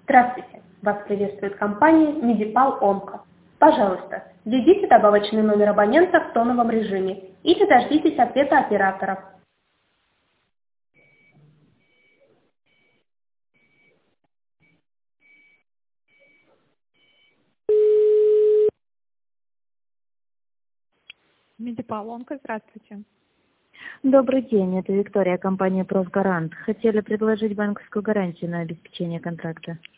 Здравствуйте! Вас приветствует компания Медипал Онко. Пожалуйста, введите добавочный номер абонента в тоновом режиме или дождитесь ответа оператора. Медипал Онко, здравствуйте. Добрый день, это Виктория, компания «Профгарант». Хотели предложить банковскую гарантию на обеспечение контракта.